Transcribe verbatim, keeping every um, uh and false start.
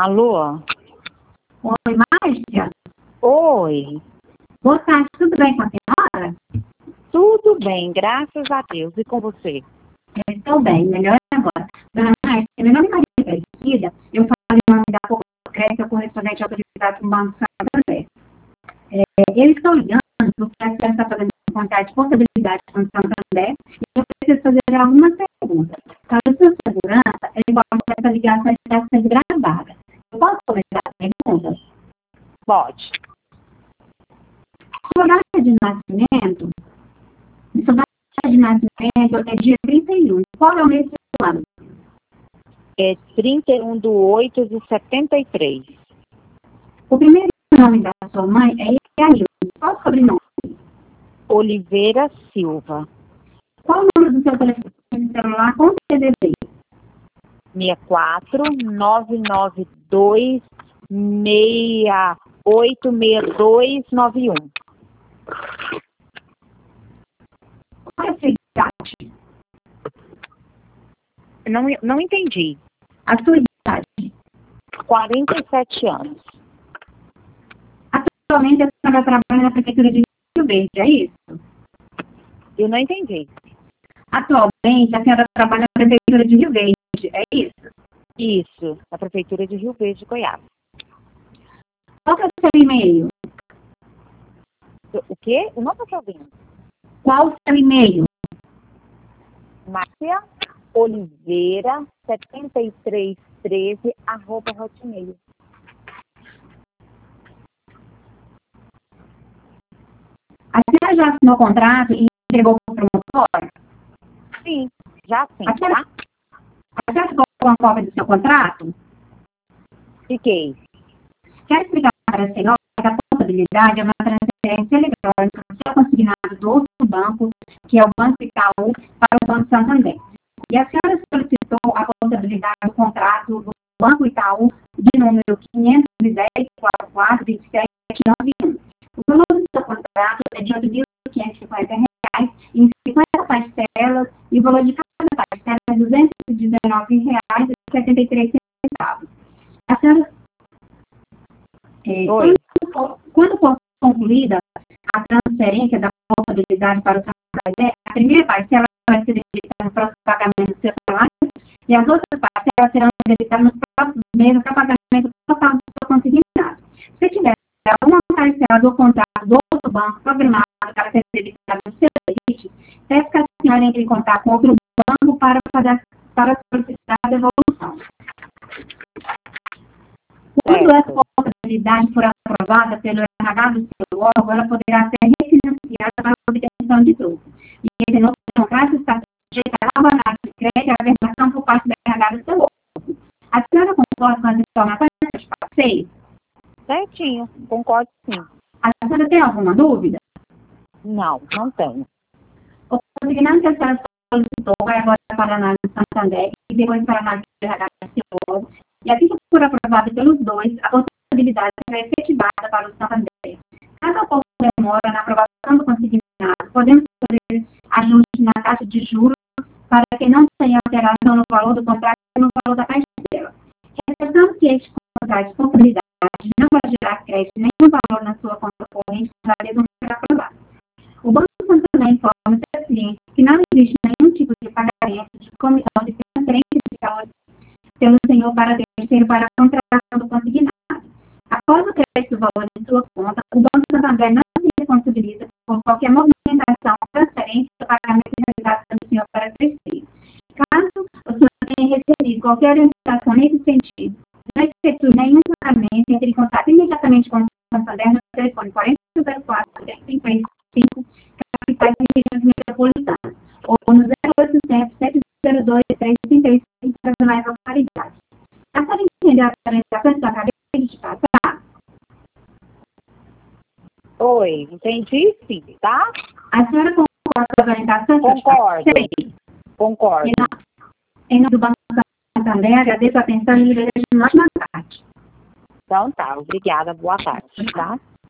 Alô? Oi, Márcia? Oi. Boa tarde, tudo bem com a senhora? Tudo bem, graças a Deus. E com você? Eu estou bem, melhor agora. Dona Márcia, meu nome é Maria Aparecida, eu falei em nome da Crédito correspondente à autoridade do Banco Santander. É, eu estou ligando porque a senhora está fazendo um contrato de portabilidade com o Santander e eu preciso fazer algumas perguntas. Para a sua segurança, é importante que essa ligação está sendo gravada. Eu posso começar a pergunta? Pode. Sua data de nascimento, sua data de nascimento é dia trinta e um. Qual é o mês do ano? É trinta e um de oito de setenta e três. O primeiro nome da sua mãe é Iailson. Qual o sobrenome? Oliveira Silva. Qual o número do seu telefone celular com C D D? seis quatro nove nove dois seis oito seis dois nove um. Qual é a sua idade? Não, não entendi. A sua idade. quarenta e sete anos. Atualmente a senhora trabalha na Prefeitura de Rio Verde, é isso? Eu não entendi. Atualmente a senhora trabalha na Prefeitura de Rio Verde, é isso? Isso, na Prefeitura de Rio Verde, Goiás. Qual é o seu e-mail? O quê? Eu não estou te ouvindo. Qual o seu e-mail? Márcia Oliveira setenta e três treze arroba hotmail. A senhora já assinou o contrato e entregou para o promotor? Sim, já sim, A senhora, tá? a senhora ficou com a cópia do seu contrato? Fiquei. Quero explicar para a senhora que a portabilidade é uma transferência eletrônica do seu consignado do outro banco, que é o Banco Itaú, para o Banco Santander. E a senhora solicitou a portabilidade do contrato do Banco Itaú de número quinhentos e dez, quarenta e quatro, vinte e sete, noventa e um. O valor do seu contrato é de oito mil quinhentos e cinquenta reais em cinquenta parcelas e o valor de cada parcela é duzentos e dezenove reais e setenta e três centavos. A senhora É, Oi. quando, for, quando for concluída a transferência da portabilidade para o Santander, a primeira parcela vai ser debitada no próximo pagamento do seu salário e as outras parcelas serão debitadas nos próximos meses para o pagamento total do seu consignado. Se tiver alguma parcela do contrato do outro banco programado para ser debitada no seu limite, peço que a senhora entre em contato com outro banco para, fazer, para solicitar a devolução. Quando essa portabilidade for aprovada pelo R H do seu órgão, ela poderá ser refinanciada para a obtenção de lucro. E esse novo contrato está sujeito à nova análise de crédito e à averbação por parte do R H do seu órgão. A senhora concorda com as informações que eu te passei? Certinho, concordo sim. A senhora tem alguma dúvida? Não, não tenho. O consignado que a senhora solicitou vai agora para a análise do Santander e depois para a análise do R H do seu órgão. E assim que for aprovada pelos dois, a portabilidade será efetivada para o Santander. Caso ocorra demora na aprovação do consignado, podemos fazer ajuste na taxa de juros para que não tenha alteração no valor do contrato e no valor da parcela. Ressaltando que este contrato de portabilidade não vai gerar crédito nenhum valor na sua conta corrente, já vez não será aprovado. O Banco Santander informa seus clientes que não existe nenhum tipo de pagamento de comissão de transferência de valores pelo senhor para terceiro para a contratação do consignado. Após o crédito do valor em sua conta, o Banco Santander não se responsabiliza por qualquer movimentação, transferência ou pagamento realizado pelo senhor para terceiro. Caso o senhor tenha recebido qualquer orientação nesse sentido, não efetue nenhum pagamento, entre em contato imediatamente com o Santander no telefone quarenta zero quatro, cinquenta e cinco, capitais e regiões metropolitanas, ou no zero oitocentos, sete zero dois, três trinta e cinco para as demais localidades. A senhora entendeu a apresentação que eu acabei de te passar? Oi, entendi sim, tá? A senhora concorda com a orientação que eu te Concordo. passei? Concordo. Em nome, em nome do Banco Santander, agradeço a atenção e lhe desejo uma ótima tarde. Então tá, obrigada, boa tarde, tá?